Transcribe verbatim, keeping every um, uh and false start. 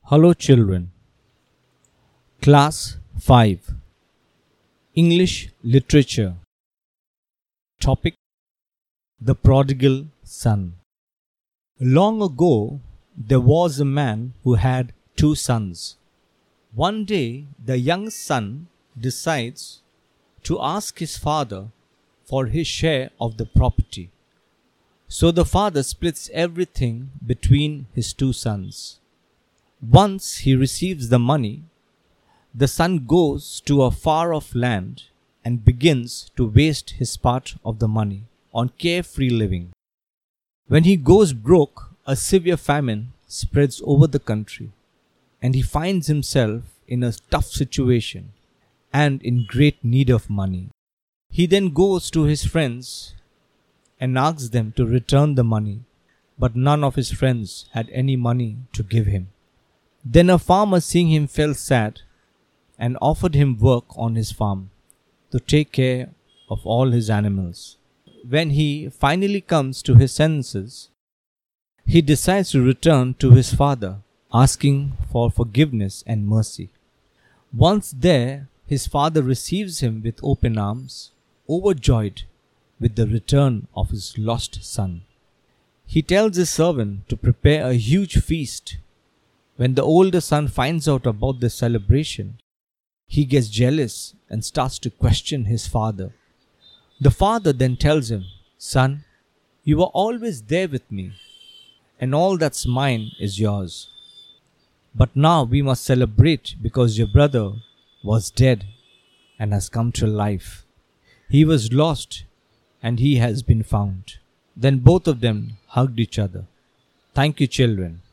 Hello, children. Class five English Literature. Topic: The Prodigal Son. Long ago, there was a man who had two sons. One day, the young son decides to ask his father for his share of the property. So the father splits everything between his two sons. Once he receives the money, the son goes to a far-off land and begins to waste his part of the money on carefree living. When he goes broke, a severe famine spreads over the country, and he finds himself in a tough situation and in great need of money. He then goes to his friends and asks them to return the money, but none of his friends had any money to give him. Then a farmer, seeing him, felt sad and offered him work on his farm to take care of all his animals. When he finally comes to his senses, he decides to return to his father, asking for forgiveness and mercy. Once there, his father receives him with open arms, overjoyed with the return of his lost son. He tells his servant to prepare a huge feast. When the older son finds out about this celebration, he gets jealous and starts to question his father. The father then tells him, "Son, you are always there with me, and all that's mine is yours. But now we must celebrate because your brother was dead and has come to life. He was lost and he has been found." Then both of them hugged each other. Thank you, children.